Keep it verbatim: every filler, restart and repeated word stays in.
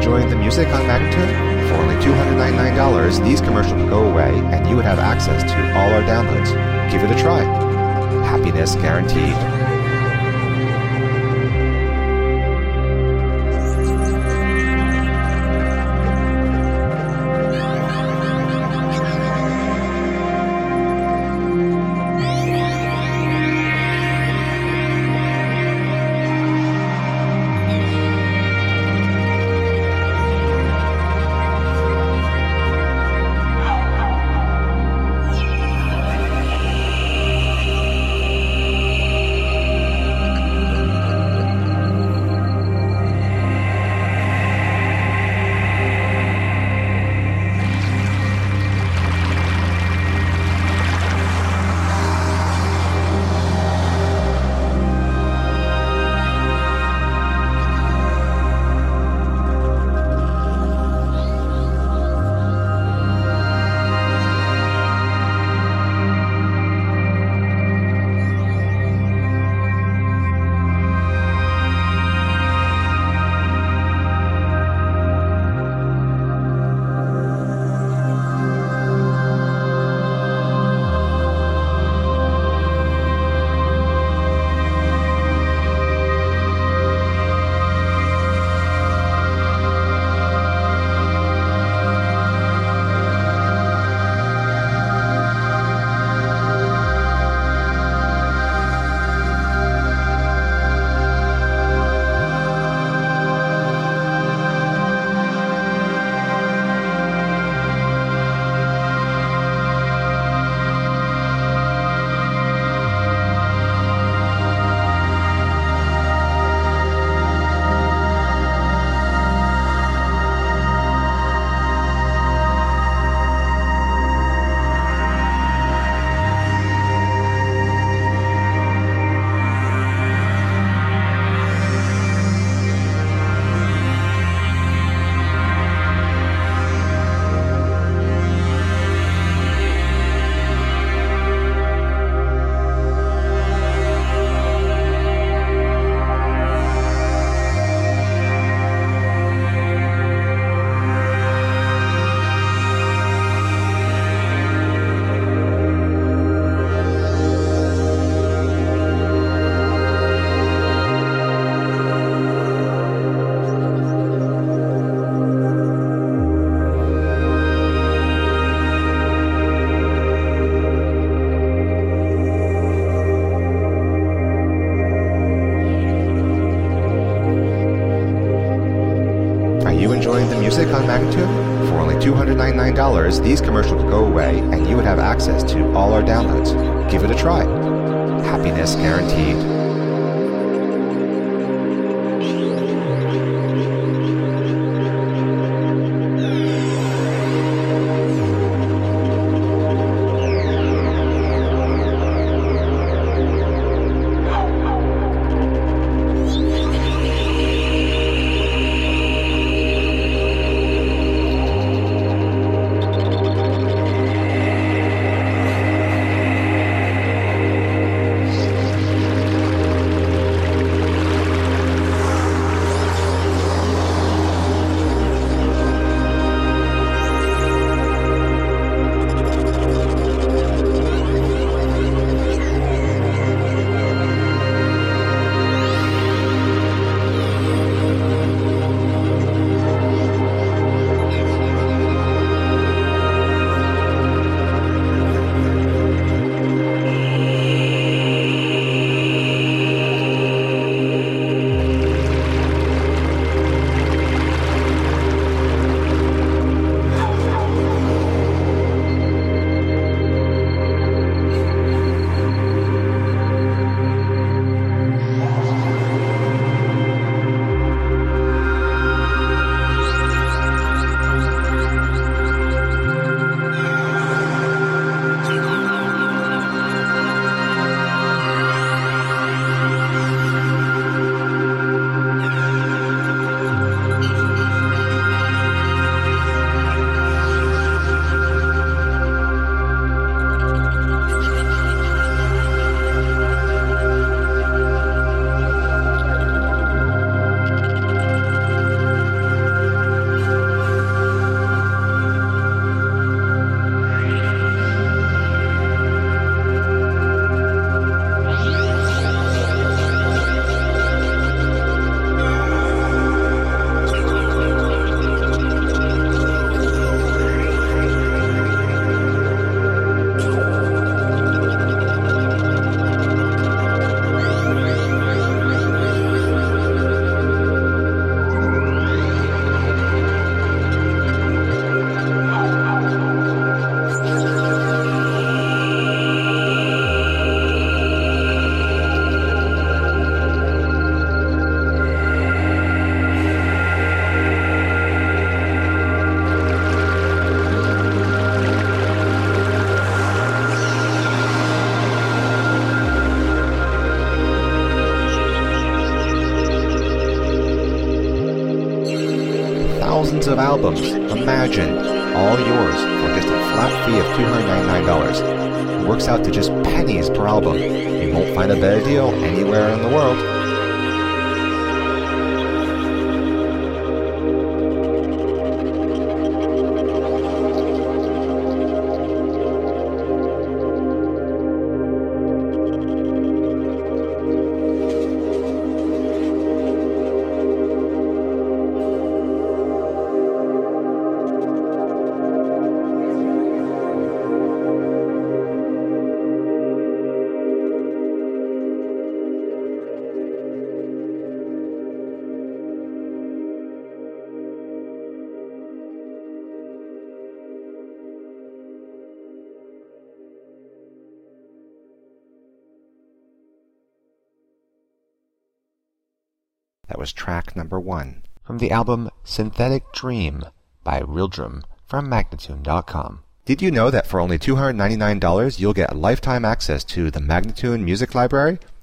enjoying the music on Magnitude? For only two hundred ninety-nine dollars, these commercials would go away and you would have access to all our downloads. Give it a try. Happiness guaranteed. Enjoying the music on Magnitude? For only two hundred ninety-nine dollars, these commercials would go away and you would have access to all our downloads. Give it a try. Happiness guaranteed. thousands of albums. Imagine, all yours for just a flat fee of two hundred ninety-nine dollars. It works out to just pennies per album. You won't find a better deal anywhere in the world. That was track number one from the album Synthetic Dream by Rildrum from Magnatune dot com. Did you know that for only two hundred ninety-nine dollars you'll get lifetime access to the Magnatune Music Library?